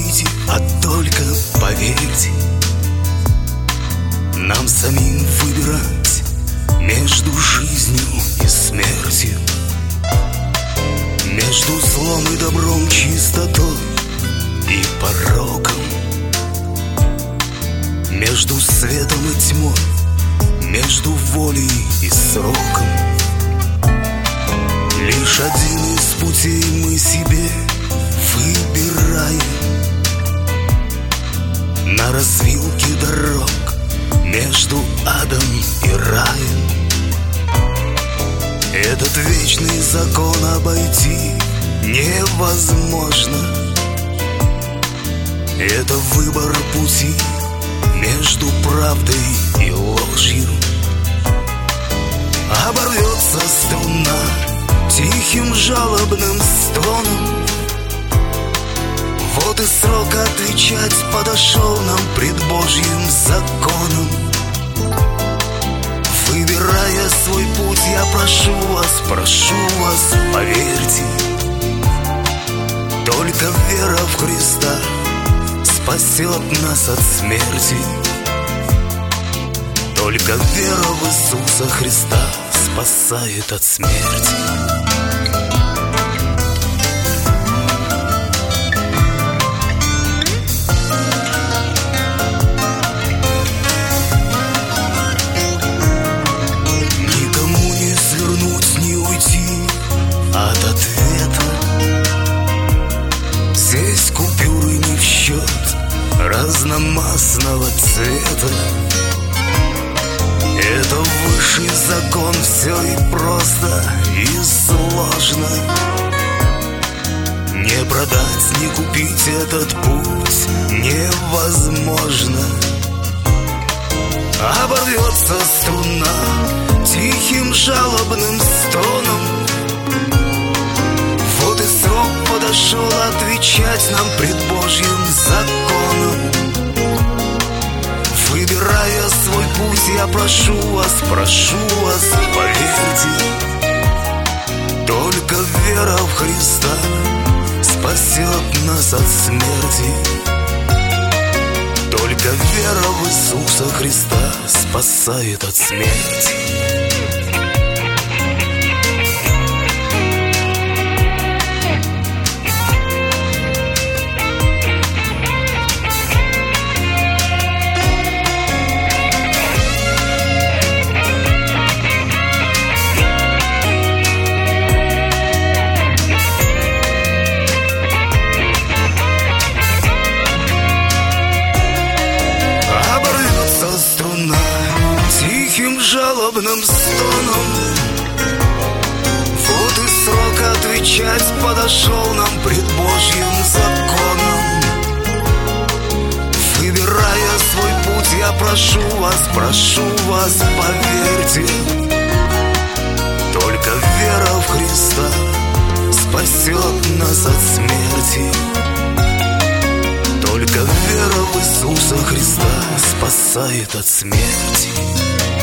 хотите, а только поверьте. Нам самим выбирать между жизнью и смертью, между злом и добром, чистотой и пороком, между светом и тьмой, между волей и сроком. Лишь один из путей мы себе выбираем на развилке дорог между адом и раем. Этот вечный закон обойти невозможно. Это выбор пути между правдой и ложью. Оборвется струна тихим жалобным стоном. Вот и срок отвечать подошел нам пред Божьим законом. Выбирая свой путь, я прошу вас, поверьте. Только вера в Христа спасет нас от смерти. Только вера в Иисуса Христа спасает от смерти. От ответа здесь купюры не в счет разномастного цвета. Это высший закон, все и просто, и сложно. Не продать, не купить этот путь невозможно. Оборвется струна тихим жалобным стоном. Вот и срок подошел отвечать нам пред Божьим законом. Выбирая свой путь, я прошу вас, поверьте. Только вера в Христа спасет нас от смерти. Только вера в Иисуса Христа спасает от смерти. Тихим жалобным стоном. Вот и срок отвечать подошел нам пред Божьим законом. Выбирая свой путь, я прошу вас, поверьте. Только вера в Христа спасет нас от смерти. Только вера в Иисуса Христа спасает от смерти.